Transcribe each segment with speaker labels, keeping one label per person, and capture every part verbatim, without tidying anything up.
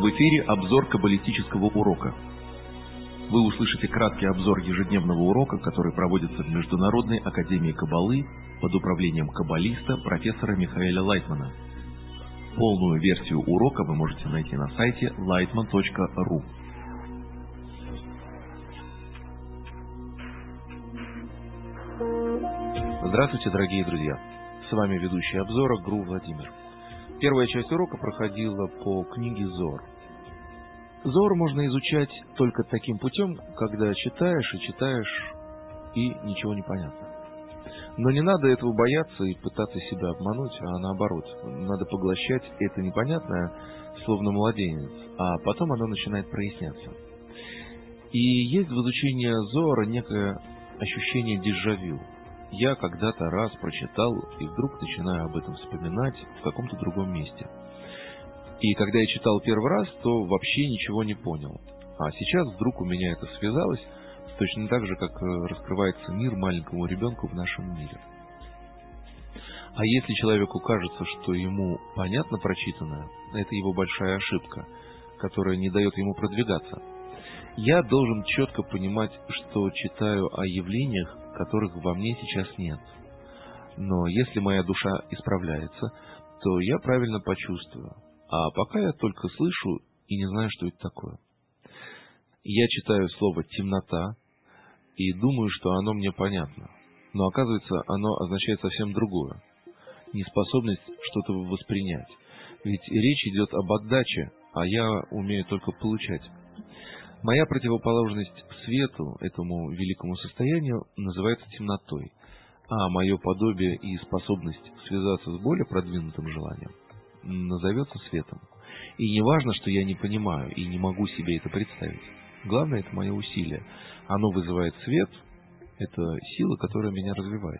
Speaker 1: В эфире обзор каббалистического урока. Вы услышите краткий обзор ежедневного урока, который проводится в Международной академии каббалы под управлением каббалиста профессора Михаэля Лайтмана. Полную версию урока вы можете найти на сайте лайтман точка ру.
Speaker 2: Здравствуйте, дорогие друзья! С вами ведущий обзора ГРУ Владимир. Первая часть урока проходила по книге Зоар. Зоар можно изучать только таким путем, когда читаешь и читаешь, и ничего не понятно. Но не надо этого бояться и пытаться себя обмануть, а наоборот, надо поглощать это непонятное, словно младенец, а потом оно начинает проясняться. И есть в изучении Зоара некое ощущение дежавю. Я когда-то раз прочитал и вдруг начинаю об этом вспоминать в каком-то другом месте. И когда я читал первый раз, то вообще ничего не понял. А сейчас вдруг у меня это связалось, точно так же, как раскрывается мир маленькому ребенку в нашем мире. А если человеку кажется, что ему понятно прочитанное, это его большая ошибка, которая не дает ему продвигаться. Я должен четко понимать, что читаю о явлениях, которых во мне сейчас нет. Но если моя душа исправляется, то я правильно почувствую. А пока я только слышу и не знаю, что это такое. Я читаю слово «темнота» и думаю, что оно мне понятно. Но оказывается, оно означает совсем другое. Неспособность что-то воспринять. Ведь речь идет об отдаче, а я умею только получать. Моя противоположность свету, этому великому состоянию, называется темнотой, а мое подобие и способность связаться с более продвинутым желанием назовется светом. И не важно, что я не понимаю и не могу себе это представить. Главное — это мое усилие. Оно вызывает свет, это сила, которая меня развивает.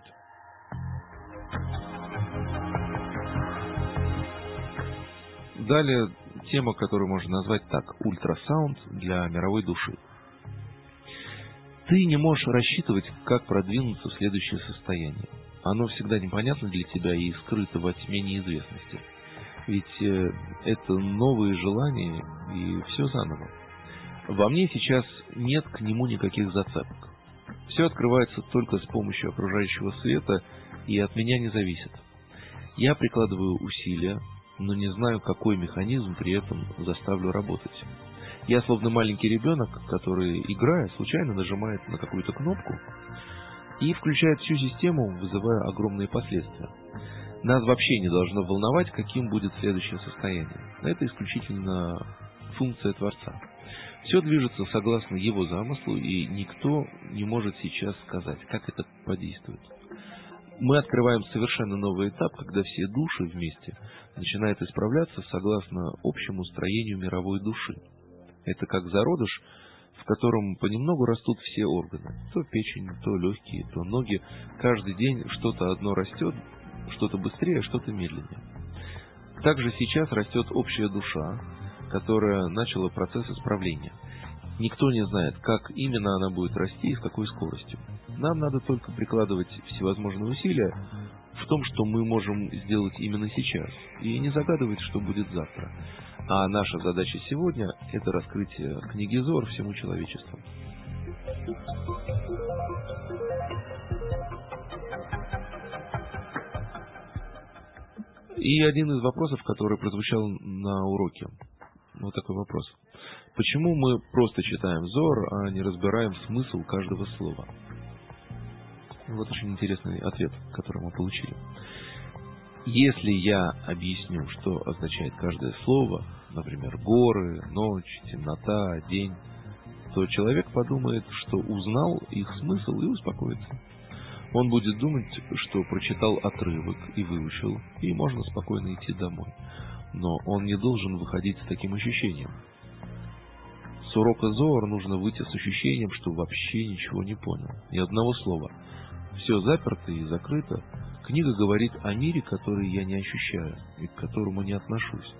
Speaker 2: Далее тема, которую можно назвать так: ультрасаунд для мировой души. Ты не можешь рассчитывать, как продвинуться в следующее состояние. Оно всегда непонятно для тебя и скрыто во тьме неизвестности. Ведь э, это новые желания и все заново. Во мне сейчас нет к нему никаких зацепок. Все открывается только с помощью окружающего света и от меня не зависит. Я прикладываю усилия, но не знаю, какой механизм при этом заставлю работать. Я словно маленький ребенок, который, играя, случайно нажимает на какую-то кнопку и включает всю систему, вызывая огромные последствия. Нас вообще не должно волновать, каким будет следующее состояние. Это исключительно функция Творца. Все движется согласно его замыслу, и никто не может сейчас сказать, как это подействует. Мы открываем совершенно новый этап, когда все души вместе начинают исправляться согласно общему строению мировой души. Это как зародыш, в котором понемногу растут все органы. То печень, то легкие, то ноги. Каждый день что-то одно растет, что-то быстрее, что-то медленнее. Также сейчас растет общая душа, которая начала процесс исправления. Никто не знает, как именно она будет расти и с какой скоростью. Нам надо только прикладывать всевозможные усилия в том, что мы можем сделать именно сейчас, и не загадывать, что будет завтра. А наша задача сегодня — это раскрытие книги Зоар всему человечеству. И один из вопросов, который прозвучал на уроке. Вот такой вопрос. Почему мы просто читаем Зоар, а не разбираем смысл каждого слова? Вот очень интересный ответ, который мы получили. Если я объясню, что означает каждое слово, например, горы, ночь, темнота, день, то человек подумает, что узнал их смысл и успокоится. Он будет думать, что прочитал отрывок и выучил, и можно спокойно идти домой. Но он не должен выходить с таким ощущением. С урока Зоар нужно выйти с ощущением, что вообще ничего не понял, ни одного слова. Все заперто и закрыто. Книга говорит о мире, который я не ощущаю и к которому не отношусь.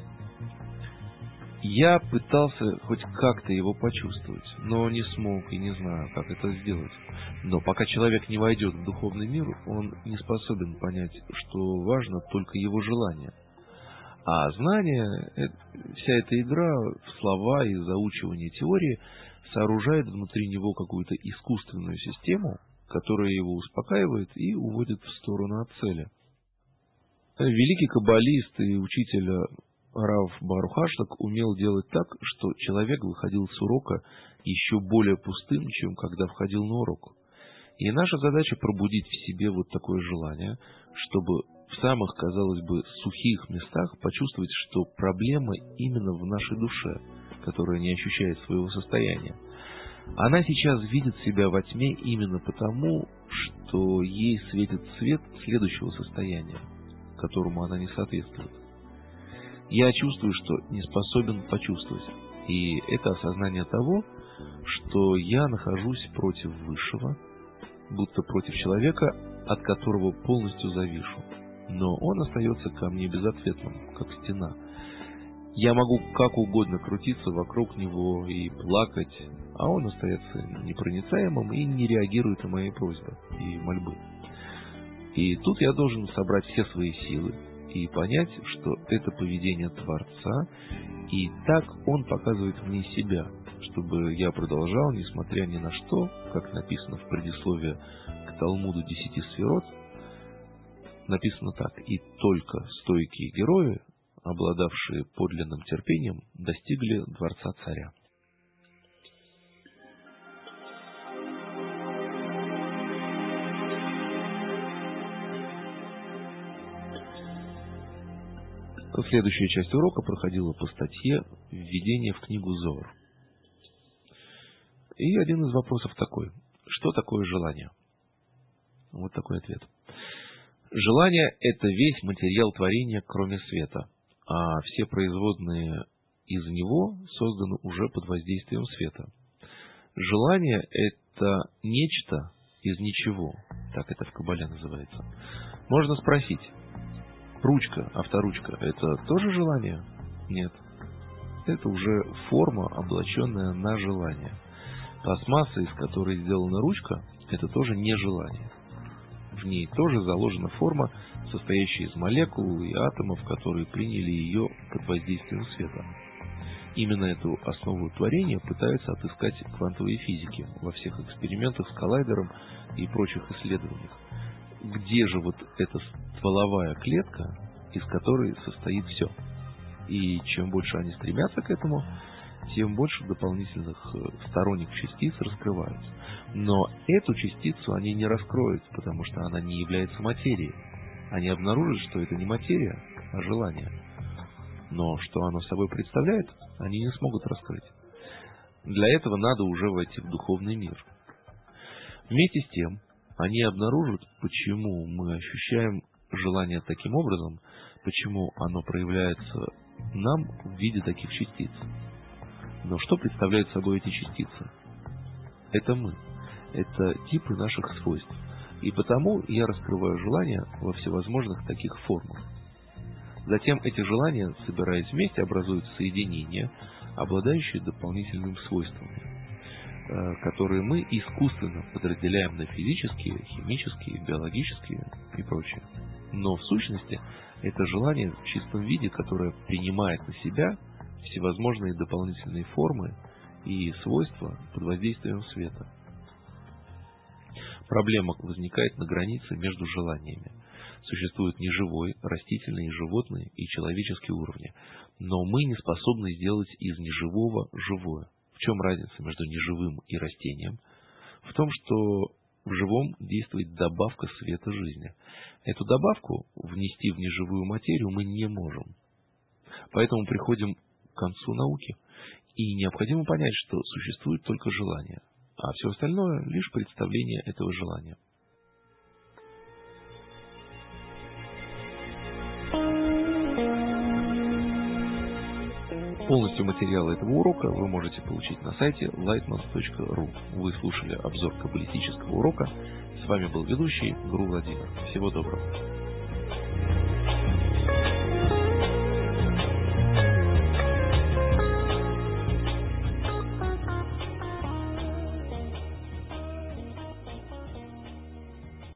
Speaker 2: Я пытался хоть как-то его почувствовать, но не смог и не знаю, как это сделать. Но пока человек не войдет в духовный мир, он не способен понять, что важно только его желание. А знание, вся эта игра в слова и заучивание теории сооружает внутри него какую-то искусственную систему, которая его успокаивает и уводит в сторону от цели. Великий каббалист и учитель Рав Барух Хашлак умел делать так, что человек выходил с урока еще более пустым, чем когда входил на урок. И наша задача пробудить в себе вот такое желание, чтобы в самых, казалось бы, сухих местах почувствовать, что проблема именно в нашей душе, которая не ощущает своего состояния. Она сейчас видит себя во тьме именно потому, что ей светит свет следующего состояния, которому она не соответствует. Я чувствую, что не способен почувствовать. И это осознание того, что я нахожусь против Высшего, будто против человека, от которого полностью завишу. Но он остается ко мне безответным, как стена. Я могу как угодно крутиться вокруг него и плакать, а он остается непроницаемым и не реагирует на мои просьбы и мольбы. И тут я должен собрать все свои силы и понять, что это поведение Творца, и так он показывает мне себя, чтобы я продолжал, несмотря ни на что, как написано в предисловии к Талмуду десяти сферот, написано так: «И только стойкие герои, обладавшие подлинным терпением, достигли дворца царя». Следующая часть урока проходила по статье «Введение в книгу Зоар». И один из вопросов такой: что такое желание? Вот такой ответ. Желание – это весь материал творения, кроме света, а все производные из него созданы уже под воздействием света. Желание – это нечто из ничего, так это в Кабале называется. Можно спросить: ручка, авторучка – это тоже желание? Нет. Это уже форма, облаченная на желание. Пластмасса, из которой сделана ручка, это тоже не желание. В ней тоже заложена форма, состоящая из молекул и атомов, которые приняли ее под воздействием света. Именно эту основу творения пытаются отыскать квантовые физики во всех экспериментах с коллайдером и прочих исследованиях. Где же вот эта стволовая клетка, из которой состоит все? И чем больше они стремятся к этому, тем больше дополнительных сторонних частиц раскрываются. Но эту частицу они не раскроют, потому что она не является материей. Они обнаружат, что это не материя, а желание. Но что оно собой представляет, они не смогут раскрыть. Для этого надо уже войти в духовный мир. Вместе с тем, они обнаружат, почему мы ощущаем желание таким образом, почему оно проявляется нам в виде таких частиц. Но что представляют собой эти частицы? Это мы. Это типы наших свойств. И потому я раскрываю желания во всевозможных таких формах. Затем эти желания, собираясь вместе, образуют соединения, обладающие дополнительными свойствами, которые мы искусственно подразделяем на физические, химические, биологические и прочее. Но в сущности это желание в чистом виде, которое принимает на себя всевозможные дополнительные формы и свойства под воздействием света. Проблема возникает на границе между желаниями. Существуют неживой, растительные, животные и человеческие уровни, но мы не способны сделать из неживого живое. В чем разница между неживым и растением? В том, что в живом действует добавка света жизни. Эту добавку внести в неживую материю мы не можем. Поэтому приходим к концу науки. И необходимо понять, что существует только желание, а все остальное лишь представление этого желания. Полностью материалы этого урока вы можете получить на сайте lightmans точка ру. Вы слушали обзор каббалистического урока. С вами был ведущий Гуру Владимир. Всего доброго.